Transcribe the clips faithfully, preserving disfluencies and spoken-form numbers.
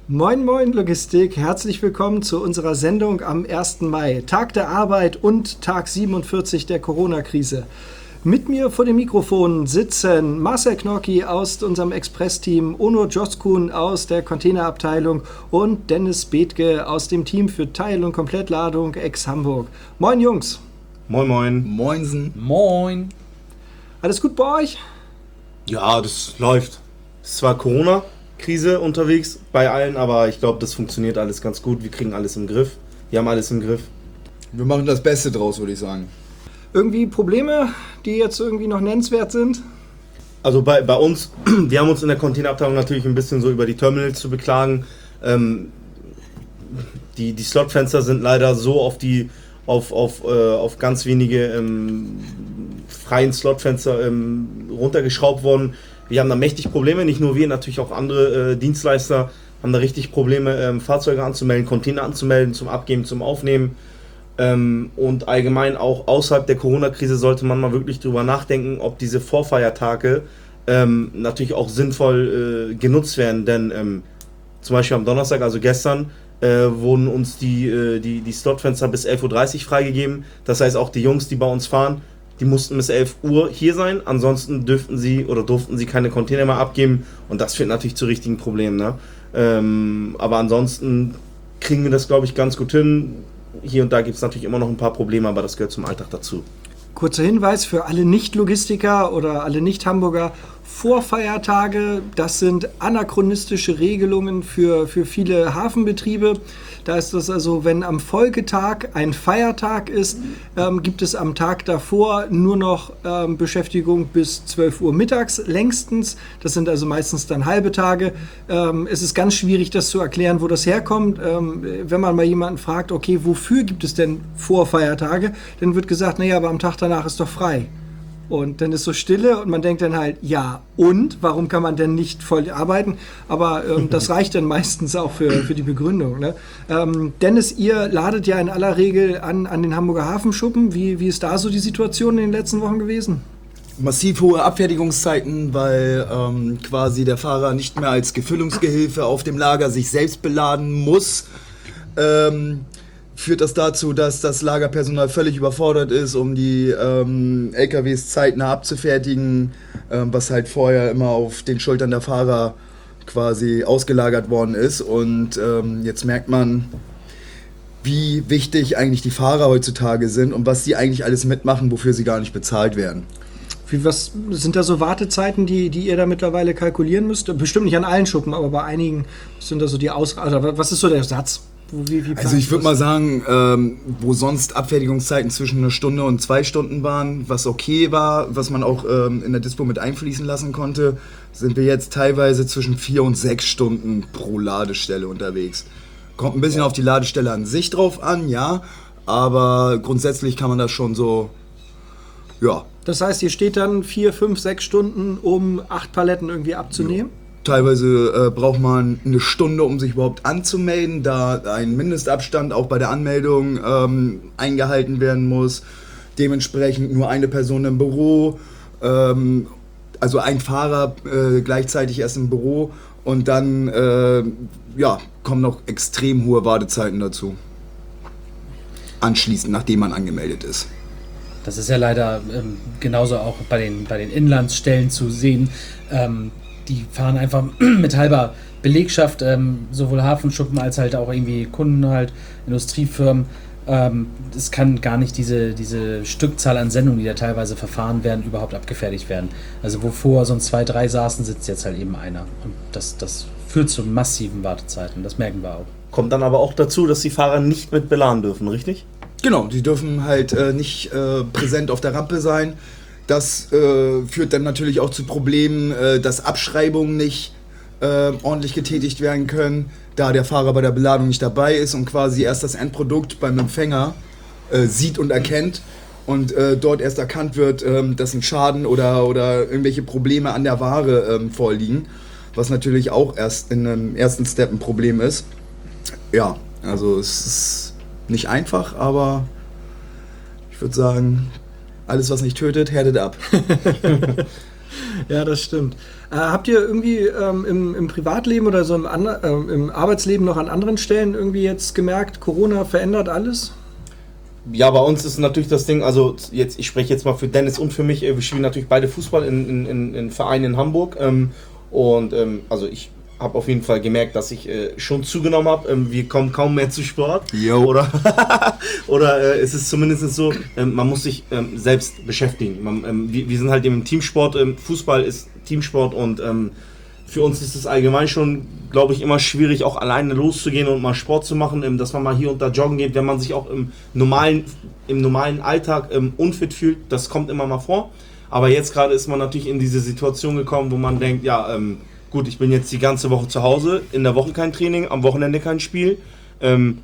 Moin Moin Logistik, herzlich willkommen zu unserer Sendung am ersten Mai, Tag der Arbeit und Tag siebenundvierzig der Corona-Krise. Mit mir vor dem Mikrofon sitzen Marcel Knocki aus unserem Express-Team, Onur Coşkun aus der Containerabteilung und Dennis Bethke aus dem Team für Teil- und Komplettladung ex-Hamburg. Moin Jungs. Moin Moin. Moinsen. Moin. Alles gut bei euch? Ja, das läuft. Es ist zwar Corona-Krise unterwegs bei allen, aber ich glaube, das funktioniert alles ganz gut. Wir kriegen alles im Griff. Wir haben alles im Griff. Wir machen das Beste draus, würde ich sagen. Irgendwie Probleme, die jetzt irgendwie noch nennenswert sind? Also bei, bei uns, wir haben uns in der Containerabteilung natürlich ein bisschen so über die Terminals zu beklagen. Ähm, die, die Slotfenster sind leider so auf die auf, auf, äh, auf ganz wenige ähm, freien Slotfenster ähm, runtergeschraubt worden. Wir haben da mächtig Probleme, nicht nur wir, natürlich auch andere äh, Dienstleister haben da richtig Probleme, ähm, Fahrzeuge anzumelden, Container anzumelden, zum Abgeben, zum Aufnehmen. Ähm, und allgemein auch außerhalb der Corona-Krise sollte man mal wirklich drüber nachdenken, ob diese Vorfeiertage ähm, natürlich auch sinnvoll äh, genutzt werden, denn ähm, zum Beispiel am Donnerstag, also gestern, äh, wurden uns die, äh, die, die Slotfenster bis elf Uhr dreißig freigegeben. Das heißt, auch die Jungs, die bei uns fahren, die mussten bis elf Uhr hier sein, ansonsten dürften sie oder durften sie keine Container mehr abgeben und das führt natürlich zu richtigen Problemen. Ne? Ähm, aber ansonsten kriegen wir das, glaube ich, ganz gut hin. Hier und da gibt es natürlich immer noch ein paar Probleme, aber das gehört zum Alltag dazu. Kurzer Hinweis für alle Nicht-Logistiker oder alle Nicht-Hamburger: Vorfeiertage, das sind anachronistische Regelungen für, für viele Hafenbetriebe. Da ist das also, wenn am Folgetag ein Feiertag ist, ähm, gibt es am Tag davor nur noch ähm, Beschäftigung bis zwölf Uhr mittags längstens. Das sind also meistens dann halbe Tage. Ähm, es ist ganz schwierig, das zu erklären, wo das herkommt. Ähm, wenn man mal jemanden fragt, okay, wofür gibt es denn Vorfeiertage, dann wird gesagt, naja, aber am Tag danach ist doch frei. Und dann ist so Stille und man denkt dann halt, ja, und? Warum kann man denn nicht voll arbeiten? Aber ähm, das reicht dann meistens auch für, für die Begründung. Ne? Ähm, Dennis, ihr ladet ja in aller Regel an, an den Hamburger Hafenschuppen. Wie, wie ist da so die Situation in den letzten Wochen gewesen? Massiv hohe Abfertigungszeiten, weil ähm, quasi der Fahrer nicht mehr als Gefüllungsgehilfe auf dem Lager sich selbst beladen muss. Ähm, führt das dazu, dass das Lagerpersonal völlig überfordert ist, um die ähm, L K Ws zeitnah abzufertigen, ähm, was halt vorher immer auf den Schultern der Fahrer quasi ausgelagert worden ist. Und ähm, jetzt merkt man, wie wichtig eigentlich die Fahrer heutzutage sind und was die eigentlich alles mitmachen, wofür sie gar nicht bezahlt werden. Wie, was sind da so Wartezeiten, die, die ihr da mittlerweile kalkulieren müsst? Bestimmt nicht an allen Schuppen, aber bei einigen sind da so die Aus... Also was ist so der Satz? Wie, wie also ich würde mal sagen, ähm, wo sonst Abfertigungszeiten zwischen einer Stunde und zwei Stunden waren, was okay war, was man auch ähm, in der Dispo mit einfließen lassen konnte, sind wir jetzt teilweise zwischen vier und sechs Stunden pro Ladestelle unterwegs. Kommt ein bisschen auf die Ladestelle an sich drauf an, ja, aber grundsätzlich kann man das schon so, ja. Das heißt, ihr steht dann vier, fünf, sechs Stunden, um acht Paletten irgendwie abzunehmen? Ja. Teilweise äh, braucht man eine Stunde, um sich überhaupt anzumelden, da ein Mindestabstand auch bei der Anmeldung ähm, eingehalten werden muss. Dementsprechend nur eine Person im Büro, ähm, also ein Fahrer äh, gleichzeitig erst im Büro und dann äh, ja, kommen noch extrem hohe Wartezeiten dazu. Anschließend, nachdem man angemeldet ist. Das ist ja leider ähm, genauso auch bei den, bei den Inlandsstellen zu sehen. Ähm, Die fahren einfach mit halber Belegschaft, ähm, sowohl Hafenschuppen als halt auch irgendwie Kunden halt, Industriefirmen. Ähm, es kann gar nicht diese, diese Stückzahl an Sendungen, die da teilweise verfahren werden, überhaupt abgefertigt werden. Also wo vorher sonst zwei, drei saßen, sitzt jetzt halt eben einer. Und das, das führt zu massiven Wartezeiten, das merken wir auch. Kommt dann aber auch dazu, dass die Fahrer nicht mit beladen dürfen, richtig? Genau, die dürfen halt äh, nicht äh, präsent auf der Rampe sein. Das äh, führt dann natürlich auch zu Problemen, äh, dass Abschreibungen nicht äh, ordentlich getätigt werden können, da der Fahrer bei der Beladung nicht dabei ist und quasi erst das Endprodukt beim Empfänger äh, sieht und erkennt und äh, dort erst erkannt wird, äh, dass ein Schaden oder, oder irgendwelche Probleme an der Ware äh, vorliegen, was natürlich auch erst in einem ersten Step ein Problem ist. Ja, also es ist nicht einfach, aber ich würde sagen, alles, was nicht tötet, härtet ab. Ja, das stimmt. Äh, habt ihr irgendwie ähm, im, im Privatleben oder so im, Ander, äh, im Arbeitsleben noch an anderen Stellen irgendwie jetzt gemerkt, Corona verändert alles? Ja, bei uns ist natürlich das Ding, also jetzt, ich spreche jetzt mal für Dennis und für mich, wir spielen natürlich beide Fußball in, in, in, in Vereinen in Hamburg ähm, und ähm, also ich habe auf jeden Fall gemerkt, dass ich äh, schon zugenommen habe. Ähm, wir kommen kaum mehr zu Sport. Jo. Oder, oder äh, es ist zumindest so, ähm, man muss sich ähm, selbst beschäftigen. Man, ähm, wir, wir sind halt im Teamsport. Ähm, Fußball ist Teamsport und ähm, für uns ist es allgemein schon, glaube ich, immer schwierig, auch alleine loszugehen und mal Sport zu machen, ähm, dass man mal hier und da joggen geht, wenn man sich auch im normalen, im normalen Alltag ähm, unfit fühlt. Das kommt immer mal vor. Aber jetzt gerade ist man natürlich in diese Situation gekommen, wo man denkt, ja, ähm, gut, ich bin jetzt die ganze Woche zu Hause, in der Woche kein Training, am Wochenende kein Spiel. Ähm,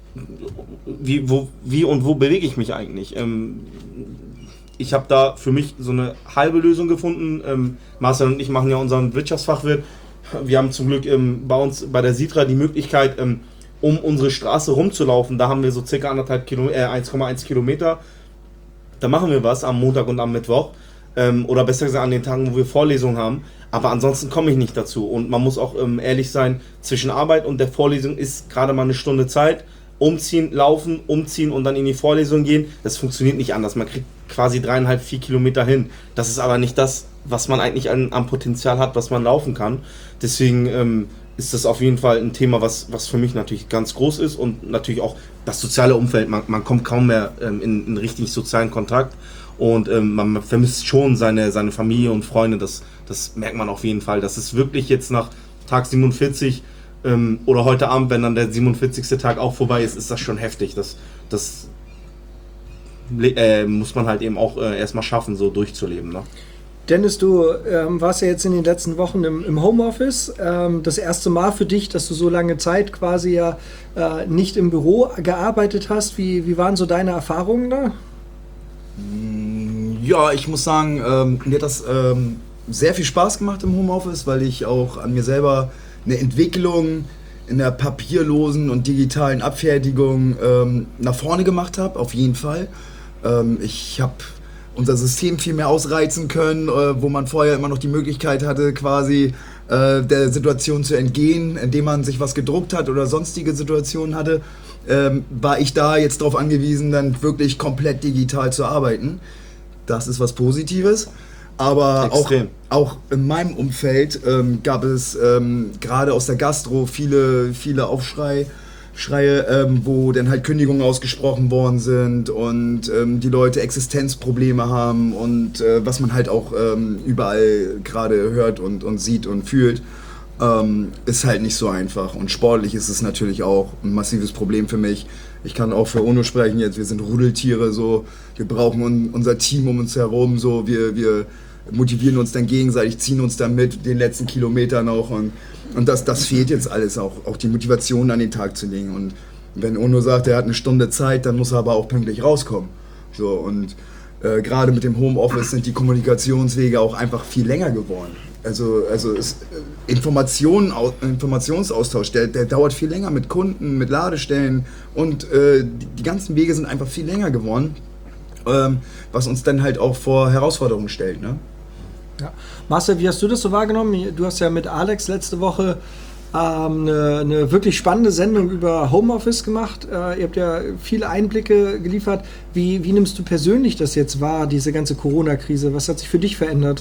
wie, wo, wie und wo bewege ich mich eigentlich? Ähm, ich habe da für mich so eine halbe Lösung gefunden. Ähm, Marcel und ich machen ja unseren Wirtschaftsfachwirt. Wir haben zum Glück ähm, bei uns bei der Sitra die Möglichkeit, ähm, um unsere Straße rumzulaufen. Da haben wir so circa anderthalb Kilo, äh, eins Komma eins Kilometer. Da machen wir was am Montag und am Mittwoch. Ähm, oder besser gesagt an den Tagen, wo wir Vorlesungen haben. Aber ansonsten komme ich nicht dazu. Und man muss auch ähm, ehrlich sein, zwischen Arbeit und der Vorlesung ist gerade mal eine Stunde Zeit. Umziehen, laufen, umziehen und dann in die Vorlesung gehen. Das funktioniert nicht anders. Man kriegt quasi dreieinhalb, vier Kilometer hin. Das ist aber nicht das, was man eigentlich an, am Potenzial hat, was man laufen kann. Deswegen ähm, ist das auf jeden Fall ein Thema, was, was für mich natürlich ganz groß ist. Und natürlich auch das soziale Umfeld. Man, man kommt kaum mehr ähm, in einen richtig sozialen Kontakt. Und ähm, man vermisst schon seine, seine Familie und Freunde, das, das merkt man auf jeden Fall. Das ist wirklich jetzt nach Tag siebenundvierzig ähm, oder heute Abend, wenn dann der siebenundvierzigste Tag auch vorbei ist, ist das schon heftig. Das, das äh, muss man halt eben auch äh, erstmal schaffen, so durchzuleben. Ne? Dennis, du ähm, warst ja jetzt in den letzten Wochen im, im Homeoffice. Ähm, das erste Mal für dich, dass du so lange Zeit quasi ja äh, nicht im Büro gearbeitet hast. Wie, wie waren so deine Erfahrungen da? Ja, ich muss sagen, ähm, mir hat das ähm, sehr viel Spaß gemacht im Homeoffice, weil ich auch an mir selber eine Entwicklung in der papierlosen und digitalen Abfertigung ähm, nach vorne gemacht habe, auf jeden Fall. Ähm, ich habe unser System viel mehr ausreizen können, äh, wo man vorher immer noch die Möglichkeit hatte, quasi äh, der Situation zu entgehen, indem man sich was gedruckt hat oder sonstige Situationen hatte. Ähm, war ich da jetzt darauf angewiesen, dann wirklich komplett digital zu arbeiten. Das ist was Positives, aber auch, auch in meinem Umfeld ähm, gab es ähm, gerade aus der Gastro viele, viele Aufschrei, Schreie, ähm, wo dann halt Kündigungen ausgesprochen worden sind und ähm, die Leute Existenzprobleme haben und äh, was man halt auch ähm, überall gerade hört und, und sieht und fühlt. Ähm, ist halt nicht so einfach und sportlich ist es natürlich auch ein massives Problem für mich. Ich kann auch für Ono sprechen jetzt, wir sind Rudeltiere, so, wir brauchen un- unser Team um uns herum, so, wir, wir motivieren uns dann gegenseitig, ziehen uns dann mit den letzten Kilometern auch und, und das, das fehlt jetzt alles auch, auch die Motivation an den Tag zu legen und wenn Ono sagt, er hat eine Stunde Zeit, dann muss er aber auch pünktlich rauskommen. So, und äh, gerade mit dem Homeoffice sind die Kommunikationswege auch einfach viel länger geworden. Also, also ist, äh, Informationen, Informationsaustausch, der, der dauert viel länger mit Kunden, mit Ladestellen und äh, die, die ganzen Wege sind einfach viel länger geworden, ähm, was uns dann halt auch vor Herausforderungen stellt. Ne? Ja. Marcel, wie hast du das so wahrgenommen? Du hast ja mit Alex letzte Woche ähm, eine, eine wirklich spannende Sendung über Homeoffice gemacht. Äh, ihr habt ja viele Einblicke geliefert. Wie, wie nimmst du persönlich das jetzt wahr, diese ganze Corona-Krise? Was hat sich für dich verändert?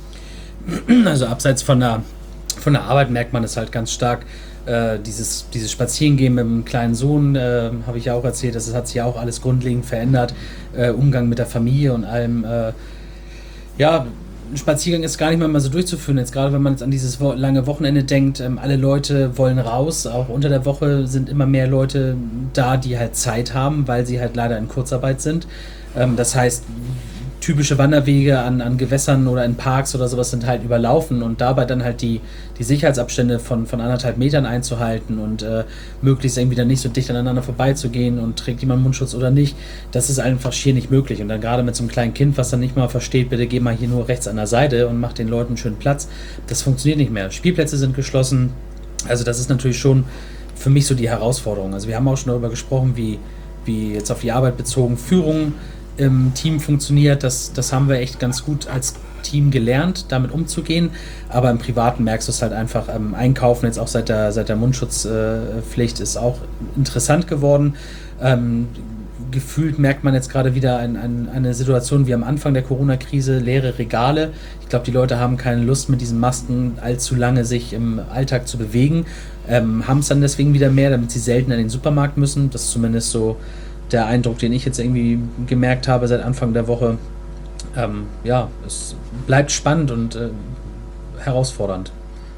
Also abseits von der, von der Arbeit merkt man es halt ganz stark. Äh, dieses, dieses Spazierengehen mit dem kleinen Sohn, äh, habe ich ja auch erzählt, das hat sich ja auch alles grundlegend verändert. Äh, Umgang mit der Familie und allem. Äh, ja, ein Spaziergang ist gar nicht mehr mal so durchzuführen. Jetzt gerade wenn man jetzt an dieses wo- lange Wochenende denkt, ähm, alle Leute wollen raus. Auch unter der Woche sind immer mehr Leute da, die halt Zeit haben, weil sie halt leider in Kurzarbeit sind. Ähm, das heißt, typische Wanderwege an, an Gewässern oder in Parks oder sowas sind halt überlaufen und dabei dann halt die, die Sicherheitsabstände von, von anderthalb Metern einzuhalten und äh, möglichst irgendwie dann nicht so dicht aneinander vorbeizugehen und trägt jemand Mundschutz oder nicht, das ist einfach schier nicht möglich. Und dann gerade mit so einem kleinen Kind, was dann nicht mal versteht, bitte geh mal hier nur rechts an der Seite und mach den Leuten schön Platz, das funktioniert nicht mehr. Spielplätze sind geschlossen, also das ist natürlich schon für mich so die Herausforderung. Also wir haben auch schon darüber gesprochen, wie, wie jetzt auf die Arbeit bezogen Führung im Team funktioniert, das, das haben wir echt ganz gut als Team gelernt, damit umzugehen, aber im Privaten merkst du es halt einfach. Ähm, Einkaufen jetzt auch seit der, seit der Mundschutzpflicht äh, ist auch interessant geworden. Ähm, gefühlt merkt man jetzt gerade wieder ein, ein, eine Situation wie am Anfang der Corona-Krise, leere Regale. Ich glaube, die Leute haben keine Lust, mit diesen Masken allzu lange sich im Alltag zu bewegen, ähm, haben es dann deswegen wieder mehr, damit sie selten in den Supermarkt müssen. Das ist zumindest so der Eindruck, den ich jetzt irgendwie gemerkt habe seit Anfang der Woche. Ähm, ja, es bleibt spannend und äh, herausfordernd.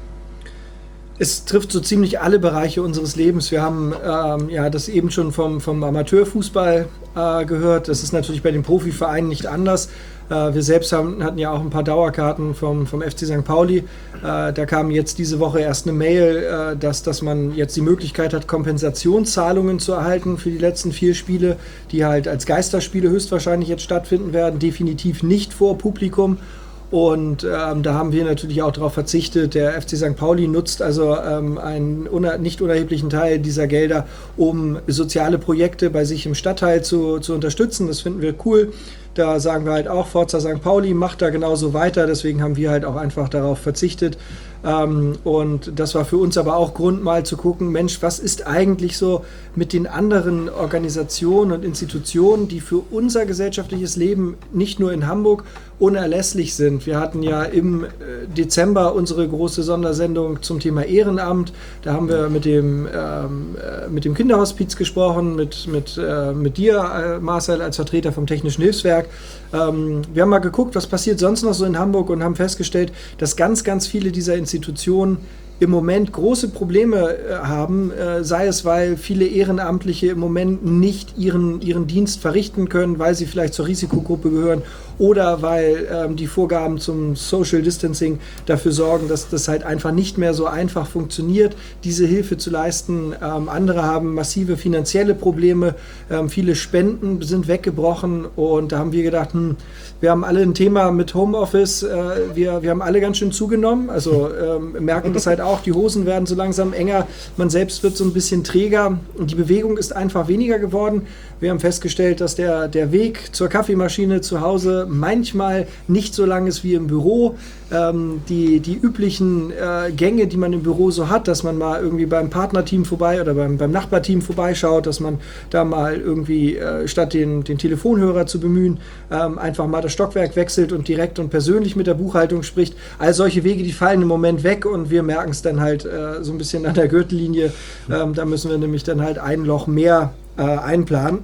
Es trifft so ziemlich alle Bereiche unseres Lebens. Wir haben ähm, ja das eben schon vom, vom Amateurfußball äh, gehört. Das ist natürlich bei den Profivereinen nicht anders. Äh, wir selbst haben, hatten ja auch ein paar Dauerkarten vom, vom F C Sankt Pauli. Äh, da kam jetzt diese Woche erst eine Mail, äh, dass, dass man jetzt die Möglichkeit hat, Kompensationszahlungen zu erhalten für die letzten vier Spiele, die halt als Geisterspiele höchstwahrscheinlich jetzt stattfinden werden. Definitiv nicht vor Publikum. Und ähm, da haben wir natürlich auch darauf verzichtet. Der F C Sankt Pauli nutzt also ähm, einen uner- nicht unerheblichen Teil dieser Gelder, um soziale Projekte bei sich im Stadtteil zu, zu unterstützen. Das finden wir cool. Da sagen wir halt auch, Forza Sankt Pauli macht da genauso weiter. Deswegen haben wir halt auch einfach darauf verzichtet. Ähm, und das war für uns aber auch Grund, mal zu gucken, Mensch, was ist eigentlich so mit den anderen Organisationen und Institutionen, die für unser gesellschaftliches Leben nicht nur in Hamburg unerlässlich sind. Wir hatten ja im Dezember unsere große Sondersendung zum Thema Ehrenamt. Da haben wir mit dem, ähm, mit dem Kinderhospiz gesprochen, mit, mit, äh, mit dir, Marcel, als Vertreter vom Technischen Hilfswerk. Ähm, wir haben mal geguckt, was passiert sonst noch so in Hamburg und haben festgestellt, dass ganz, ganz viele dieser Institutionen im Moment große Probleme äh, haben, äh, sei es, weil viele Ehrenamtliche im Moment nicht ihren, ihren Dienst verrichten können, weil sie vielleicht zur Risikogruppe gehören oder weil ähm, die Vorgaben zum Social Distancing dafür sorgen, dass das halt einfach nicht mehr so einfach funktioniert, diese Hilfe zu leisten. Ähm, andere haben massive finanzielle Probleme, ähm, viele Spenden sind weggebrochen und da haben wir gedacht, hm, wir haben alle ein Thema mit Homeoffice, äh, wir, wir haben alle ganz schön zugenommen, also ähm, merken das halt auch, die Hosen werden so langsam enger, man selbst wird so ein bisschen träger und die Bewegung ist einfach weniger geworden. Wir haben festgestellt, dass der, der Weg zur Kaffeemaschine zu Hause manchmal nicht so lang ist wie im Büro. Ähm, die, die üblichen äh, Gänge, die man im Büro so hat, dass man mal irgendwie beim Partnerteam vorbei oder beim, beim Nachbarteam vorbeischaut, dass man da mal irgendwie äh, statt den, den Telefonhörer zu bemühen, ähm, einfach mal das Stockwerk wechselt und direkt und persönlich mit der Buchhaltung spricht. All solche Wege, die fallen im Moment weg und wir merken es dann halt äh, so ein bisschen an der Gürtellinie. Ähm, da müssen wir nämlich dann halt ein Loch mehr äh, einplanen.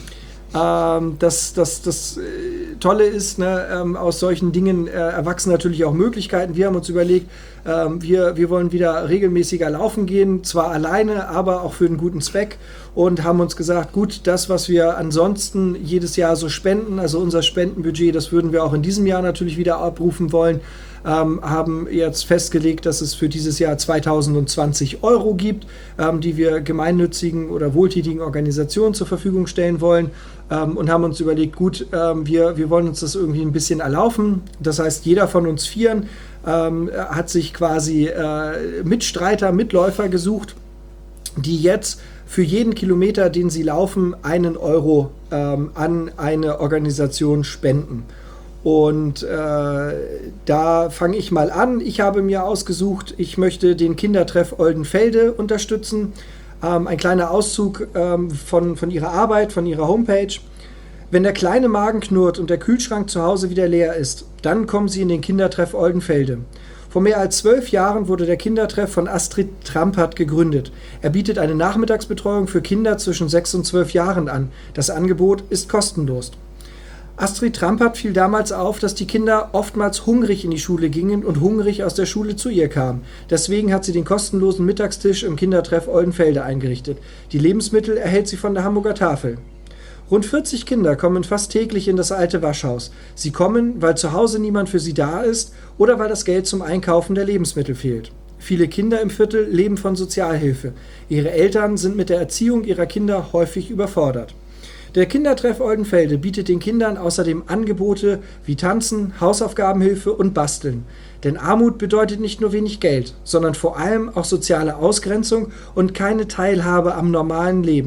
ähm, das das, das äh, Tolle ist, ne, ähm, aus solchen Dingen äh, erwachsen natürlich auch Möglichkeiten. Wir haben uns überlegt, ähm, wir, wir wollen wieder regelmäßiger laufen gehen, zwar alleine, aber auch für einen guten Zweck und haben uns gesagt, gut, das, was wir ansonsten jedes Jahr so spenden, also unser Spendenbudget, das würden wir auch in diesem Jahr natürlich wieder abrufen wollen. Ähm, haben jetzt festgelegt, dass es für dieses Jahr zweitausendzwanzig Euro gibt, ähm, die wir gemeinnützigen oder wohltätigen Organisationen zur Verfügung stellen wollen ähm, und haben uns überlegt, gut, ähm, wir, wir wollen uns das irgendwie ein bisschen erlaufen. Das heißt, jeder von uns Vieren ähm, hat sich quasi äh, Mitstreiter, Mitläufer gesucht, die jetzt für jeden Kilometer, den sie laufen, einen Euro ähm, an eine Organisation spenden. Und äh, da fange ich mal an. Ich habe mir ausgesucht, ich möchte den Kindertreff Oldenfelde unterstützen. Ähm, ein kleiner Auszug ähm, von, von ihrer Arbeit, von ihrer Homepage. Wenn der kleine Magen knurrt und der Kühlschrank zu Hause wieder leer ist, dann kommen Sie in den Kindertreff Oldenfelde. Vor mehr als zwölf Jahren wurde der Kindertreff von Astrid Trampert gegründet. Er bietet eine Nachmittagsbetreuung für Kinder zwischen sechs und zwölf Jahren an. Das Angebot ist kostenlos. Astrid Trampert fiel damals auf, dass die Kinder oftmals hungrig in die Schule gingen und hungrig aus der Schule zu ihr kamen. Deswegen hat sie den kostenlosen Mittagstisch im Kindertreff Oldenfelde eingerichtet. Die Lebensmittel erhält sie von der Hamburger Tafel. Rund vierzig Kinder kommen fast täglich in das alte Waschhaus. Sie kommen, weil zu Hause niemand für sie da ist oder weil das Geld zum Einkaufen der Lebensmittel fehlt. Viele Kinder im Viertel leben von Sozialhilfe. Ihre Eltern sind mit der Erziehung ihrer Kinder häufig überfordert. Der Kindertreff Oldenfelde bietet den Kindern außerdem Angebote wie Tanzen, Hausaufgabenhilfe und Basteln. Denn Armut bedeutet nicht nur wenig Geld, sondern vor allem auch soziale Ausgrenzung und keine Teilhabe am normalen Leben.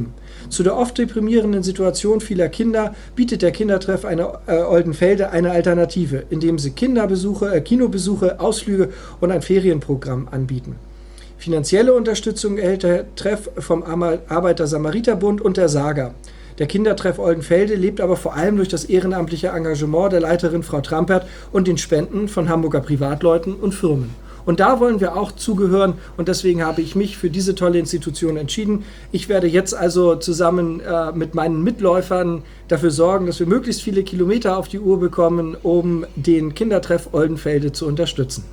Zu der oft deprimierenden Situation vieler Kinder bietet der Kindertreff eine, äh, Oldenfelde eine Alternative, indem sie Kinderbesuche, äh, Kinobesuche, Ausflüge und ein Ferienprogramm anbieten. Finanzielle Unterstützung erhält der Treff vom Arbeiter-Samariter-Bund und der Saga. Der Kindertreff Oldenfelde lebt aber vor allem durch das ehrenamtliche Engagement der Leiterin Frau Trampert und den Spenden von Hamburger Privatleuten und Firmen. Und da wollen wir auch zugehören und deswegen habe ich mich für diese tolle Institution entschieden. Ich werde jetzt also zusammen äh, mit meinen Mitläufern dafür sorgen, dass wir möglichst viele Kilometer auf die Uhr bekommen, um den Kindertreff Oldenfelde zu unterstützen.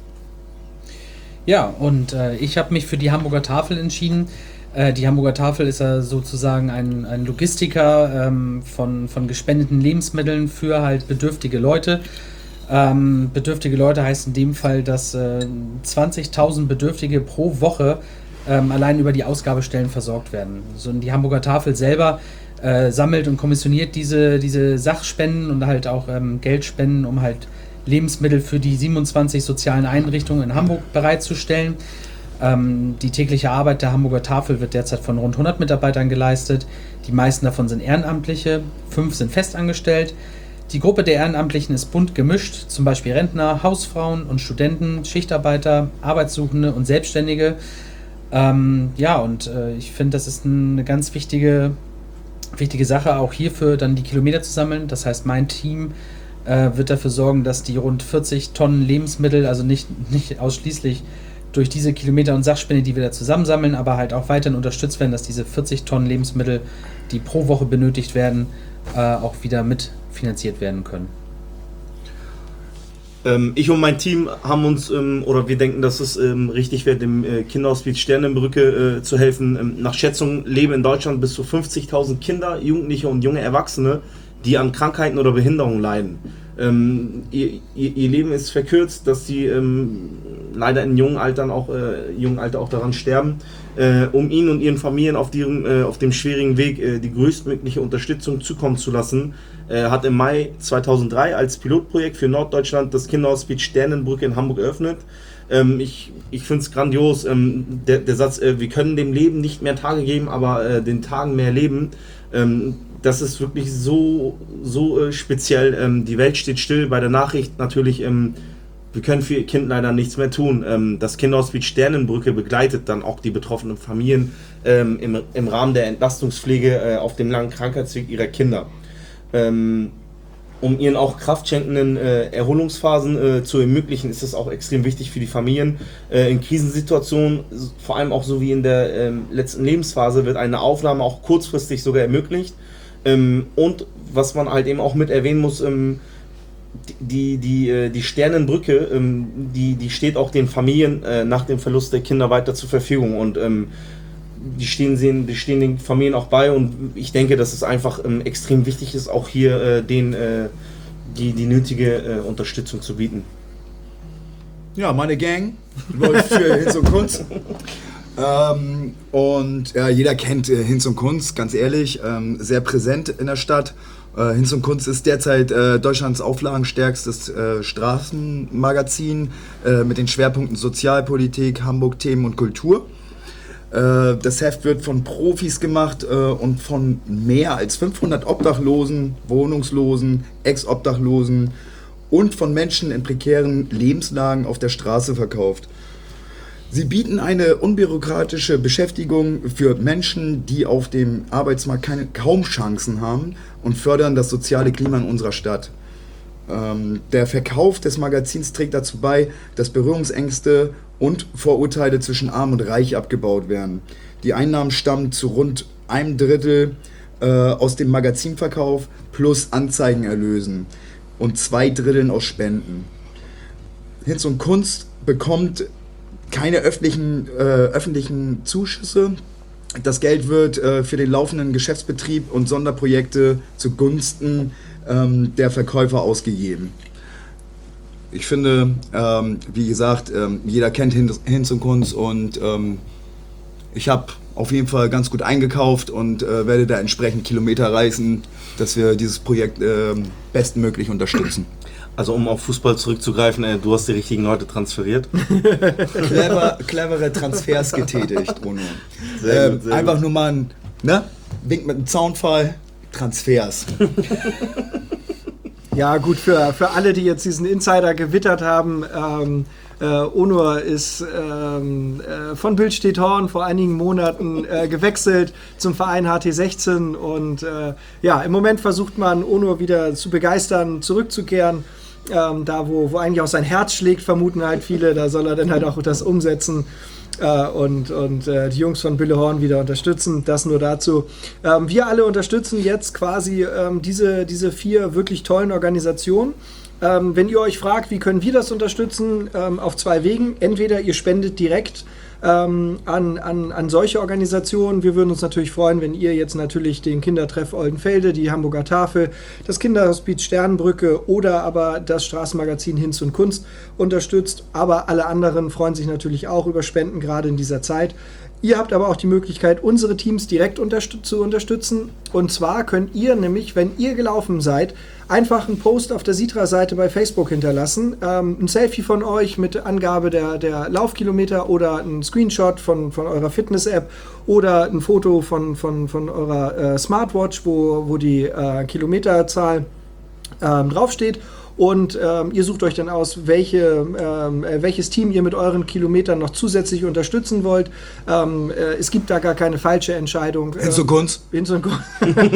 Ja, und äh, ich habe mich für die Hamburger Tafel entschieden. Äh, die Hamburger Tafel ist ja sozusagen ein, ein Logistiker ähm, von, von gespendeten Lebensmitteln für halt bedürftige Leute. Ähm, bedürftige Leute heißt in dem Fall, dass äh, zwanzigtausend Bedürftige pro Woche ähm, allein über die Ausgabestellen versorgt werden. So, und die Hamburger Tafel selber äh, sammelt und kommissioniert diese, diese Sachspenden und halt auch ähm, Geldspenden, um halt Lebensmittel für die siebenundzwanzig sozialen Einrichtungen in Hamburg bereitzustellen. Ähm, die tägliche Arbeit der Hamburger Tafel wird derzeit von rund hundert Mitarbeitern geleistet. Die meisten davon sind Ehrenamtliche, fünf sind festangestellt. Die Gruppe der Ehrenamtlichen ist bunt gemischt, zum Beispiel Rentner, Hausfrauen und Studenten, Schichtarbeiter, Arbeitssuchende und Selbstständige. Ähm, ja, und äh, ich finde, das ist eine ganz wichtige, wichtige Sache, auch hierfür dann die Kilometer zu sammeln. Das heißt, mein Team äh, wird dafür sorgen, dass die rund vierzig Tonnen Lebensmittel, also nicht, nicht ausschließlich durch diese Kilometer- und Sachspende, die wir da zusammensammeln, aber halt auch weiterhin unterstützt werden, dass diese vierzig Tonnen Lebensmittel, die pro Woche benötigt werden, äh, auch wieder mitfinanziert werden können. Ähm, ich und mein Team haben uns, ähm, oder wir denken, dass es ähm, richtig wäre, dem äh, Kinderhospiz Sternenbrücke äh, zu helfen. Ähm, nach Schätzung leben in Deutschland bis zu fünfzigtausend Kinder, Jugendliche und junge Erwachsene, die an Krankheiten oder Behinderungen leiden. Ähm, ihr, ihr, ihr Leben ist verkürzt, dass sie ähm, leider in jungen Altern auch, äh, jungen Alter auch daran sterben. Äh, um ihnen und ihren Familien auf, diesem, äh, auf dem schwierigen Weg äh, die größtmögliche Unterstützung zukommen zu lassen, äh, hat im Mai zweitausenddrei als Pilotprojekt für Norddeutschland das Kinderhospiz Sternenbrücke in Hamburg eröffnet. Ähm, ich ich finde es grandios, ähm, der, der Satz, äh, wir können dem Leben nicht mehr Tage geben, aber äh, den Tagen mehr Leben. Ähm, das ist wirklich so, so äh, speziell. Ähm, die Welt steht still. Bei der Nachricht natürlich, ähm, wir können für ihr Kind leider nichts mehr tun. Ähm, das Kinderhospiz Sternenbrücke begleitet dann auch die betroffenen Familien ähm, im, im Rahmen der Entlastungspflege äh, auf dem langen Krankheitsweg ihrer Kinder. Ähm, um ihren auch kraftschenkenden äh, Erholungsphasen äh, zu ermöglichen, ist es auch extrem wichtig für die Familien. Äh, in Krisensituationen, vor allem auch so wie in der äh, letzten Lebensphase, wird eine Aufnahme auch kurzfristig sogar ermöglicht. Ähm, und was man halt eben auch mit erwähnen muss, ähm, die, die, die Sternenbrücke, ähm, die, die steht auch den Familien äh, nach dem Verlust der Kinder weiter zur Verfügung und ähm, die, stehen, sehen, die stehen den Familien auch bei und ich denke, dass es einfach ähm, extrem wichtig ist, auch hier äh, denen äh, die, die nötige äh, Unterstützung zu bieten. Ja, meine Gang läuft für Hinz und Kunst. Ähm, und ja, jeder kennt äh, Hinz und Kunst, ganz ehrlich, ähm, sehr präsent in der Stadt. Äh, Hinz und Kunst ist derzeit äh, Deutschlands auflagenstärkstes äh, Straßenmagazin äh, mit den Schwerpunkten Sozialpolitik, Hamburg-Themen und Kultur. Äh, das Heft wird von Profis gemacht äh, und von mehr als fünfhundert Obdachlosen, Wohnungslosen, Ex-Obdachlosen und von Menschen in prekären Lebenslagen auf der Straße verkauft. Sie bieten eine unbürokratische Beschäftigung für Menschen, die auf dem Arbeitsmarkt keine, kaum Chancen haben und fördern das soziale Klima in unserer Stadt. Ähm, der Verkauf des Magazins trägt dazu bei, dass Berührungsängste und Vorurteile zwischen Arm und Reich abgebaut werden. Die Einnahmen stammen zu rund einem Drittel äh, aus dem Magazinverkauf plus Anzeigenerlösen und zwei Dritteln aus Spenden. Hinz und Kunst bekommt keine öffentlichen, äh, öffentlichen Zuschüsse. Das Geld wird äh, für den laufenden Geschäftsbetrieb und Sonderprojekte zugunsten ähm, der Verkäufer ausgegeben. Ich finde, ähm, wie gesagt, ähm, jeder kennt Hinz, Hinz und Kunst und ähm, ich habe auf jeden Fall ganz gut eingekauft und äh, werde da entsprechend Kilometer reißen, dass wir dieses Projekt äh, bestmöglich unterstützen. Also um auf Fußball zurückzugreifen, äh, du hast die richtigen Leute transferiert. Clever, clevere Transfers getätigt, Bruno. Sehr Ähm, gut, sehr einfach gut. nur mal ein, ne? winkt mit einem Zaunfall, Transfers. Ja, gut, für, für alle, die jetzt diesen Insider gewittert haben, ähm, äh, Onur ist ähm, äh, von Billstedt-Horn vor einigen Monaten äh, gewechselt zum Verein H T sechzehn und äh, ja, im Moment versucht man Onur wieder zu begeistern, zurückzukehren. Ähm, da, wo, wo eigentlich auch sein Herz schlägt, vermuten halt viele, da soll er dann halt auch das umsetzen. Äh, und und äh, die Jungs von Billehorn wieder unterstützen. Das nur dazu. Ähm, wir alle unterstützen jetzt quasi ähm, diese, diese vier wirklich tollen Organisationen. Ähm, wenn ihr euch fragt, wie können wir das unterstützen, ähm, auf zwei Wegen. Entweder ihr spendet direkt ähm, an, an, an solche Organisationen. Wir würden uns natürlich freuen, wenn ihr jetzt natürlich den Kindertreff Oldenfelde, die Hamburger Tafel, das Kinderhospiz Sternbrücke oder aber das Straßenmagazin Hinz und Kunst unterstützt. Aber alle anderen freuen sich natürlich auch über Spenden, gerade in dieser Zeit. Ihr habt aber auch die Möglichkeit, unsere Teams direkt unterstüt- zu unterstützen. Und zwar könnt ihr nämlich, wenn ihr gelaufen seid, einfach einen Post auf der Sitra-Seite bei Facebook hinterlassen. Ähm, ein Selfie von euch mit Angabe der, der Laufkilometer oder ein Screenshot von, von eurer Fitness-App oder ein Foto von, von, von eurer äh, Smartwatch, wo, wo die äh, Kilometerzahl ähm, draufsteht. Und ähm, ihr sucht euch dann aus, welche, ähm, äh, welches Team ihr mit euren Kilometern noch zusätzlich unterstützen wollt. Ähm, äh, es gibt da gar keine falsche Entscheidung. Hinz und Kunst. Hinz und Kunst.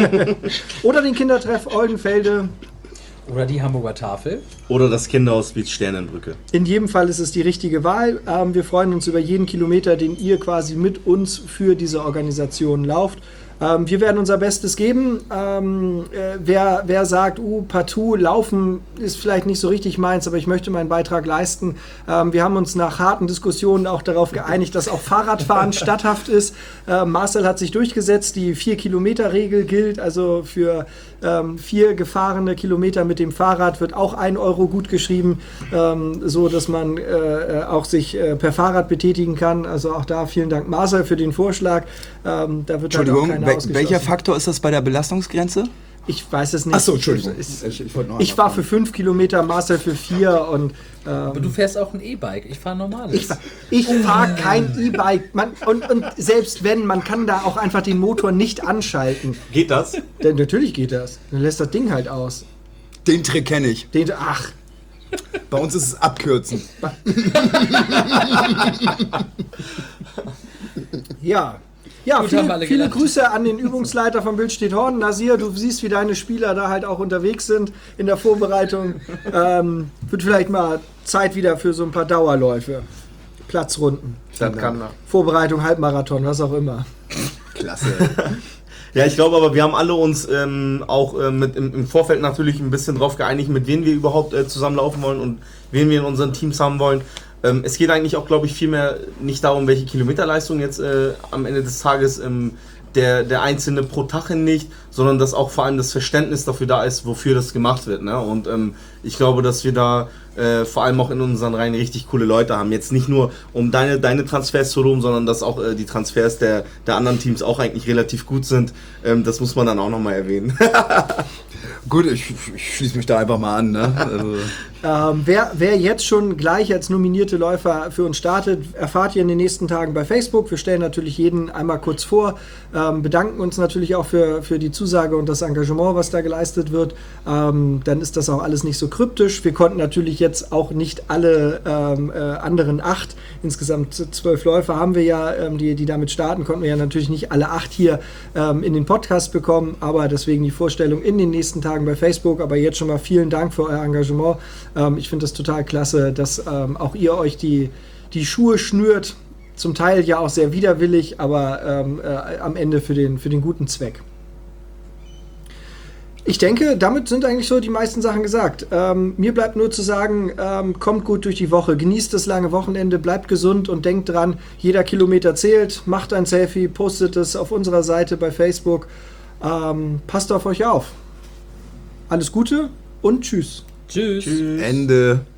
Oder den Kindertreff Oldenfelde. Oder die Hamburger Tafel. Oder das Kinderhospiz Sternenbrücke. In jedem Fall ist es die richtige Wahl. Ähm, wir freuen uns über jeden Kilometer, den ihr quasi mit uns für diese Organisation lauft. Ähm, wir werden unser Bestes geben. Ähm, äh, wer, wer sagt, uh, partout, laufen ist vielleicht nicht so richtig meins, aber ich möchte meinen Beitrag leisten. Ähm, wir haben uns nach harten Diskussionen auch darauf geeinigt, dass auch Fahrradfahren statthaft ist. Äh, Marcel hat sich durchgesetzt, die vier-Kilometer-Regel gilt. Also für ähm, vier gefahrene Kilometer mit dem Fahrrad wird auch ein Euro gut geschrieben, ähm, so dass man äh, auch sich äh, per Fahrrad betätigen kann. Also auch da vielen Dank, Marcel, für den Vorschlag. Ähm, da wird halt auch Entschuldigung, keiner wel- ausgeschlossen. welcher Faktor ist das bei der Belastungsgrenze? Ich weiß es nicht. Achso, Entschuldigung. Ich, Ich, ich, wollte noch ich war für fünf Kilometer, Marcel für vier und ähm, Aber du fährst auch ein E-Bike. Ich fahre normales. ich, ich fahre kein E-Bike. Man, und, und selbst wenn, man kann da auch einfach den Motor nicht anschalten. Geht das? Denn natürlich geht das. Dann lässt das Ding halt aus. Den Trick kenne ich. Den, ach, Bei uns ist es abkürzen. ja. Ja, Gut, haben wir viele, alle viele gelacht. Grüße an den Übungsleiter von Billstedt-Horn. Nasir, du siehst, wie deine Spieler da halt auch unterwegs sind in der Vorbereitung. Ähm, wird vielleicht mal Zeit wieder für so ein paar Dauerläufe. Platzrunden. Das kann er. Vorbereitung, Halbmarathon, was auch immer. Klasse. Ja, ich glaube aber, wir haben alle uns ähm, auch äh, mit im, im Vorfeld natürlich ein bisschen drauf geeinigt, mit wem wir überhaupt äh, zusammenlaufen wollen und wen wir in unseren Teams haben wollen. Ähm, es geht eigentlich auch, glaube ich, vielmehr nicht darum, welche Kilometerleistung jetzt äh, am Ende des Tages ähm, der, der Einzelne pro Tag hinlegt, sondern dass auch vor allem das Verständnis dafür da ist, wofür das gemacht wird. Ne? Und ähm, ich glaube, dass wir da äh, vor allem auch in unseren Reihen richtig coole Leute haben. Jetzt nicht nur, um deine, deine Transfers zu loben, sondern dass auch äh, die Transfers der, der anderen Teams auch eigentlich relativ gut sind. Ähm, das muss man dann auch nochmal erwähnen. Gut, ich, ich schließe mich da einfach mal an. Ne? Also, Ähm, wer, wer jetzt schon gleich als nominierte Läufer für uns startet, erfahrt ihr in den nächsten Tagen bei Facebook. Wir stellen natürlich jeden einmal kurz vor, ähm, bedanken uns natürlich auch für, für die Zusage und das Engagement, was da geleistet wird. Ähm, dann ist das auch alles nicht so kryptisch. Wir konnten natürlich jetzt auch nicht alle ähm, äh, anderen acht, insgesamt zwölf Läufer haben wir ja, ähm, die, die damit starten, konnten wir ja natürlich nicht alle acht hier ähm, in den Podcast bekommen, aber deswegen die Vorstellung in den nächsten Tagen bei Facebook. Aber jetzt schon mal vielen Dank für euer Engagement. Ähm, ich finde das total klasse, dass ähm, auch ihr euch die, die Schuhe schnürt, zum Teil ja auch sehr widerwillig, aber ähm, äh, am Ende für den, für den guten Zweck. Ich denke, damit sind eigentlich so die meisten Sachen gesagt. Ähm, mir bleibt nur zu sagen, ähm, kommt gut durch die Woche, genießt das lange Wochenende, bleibt gesund und denkt dran, jeder Kilometer zählt, macht ein Selfie, postet es auf unserer Seite bei Facebook. Ähm, passt auf euch auf. Alles Gute und tschüss. Tschüss. Ende.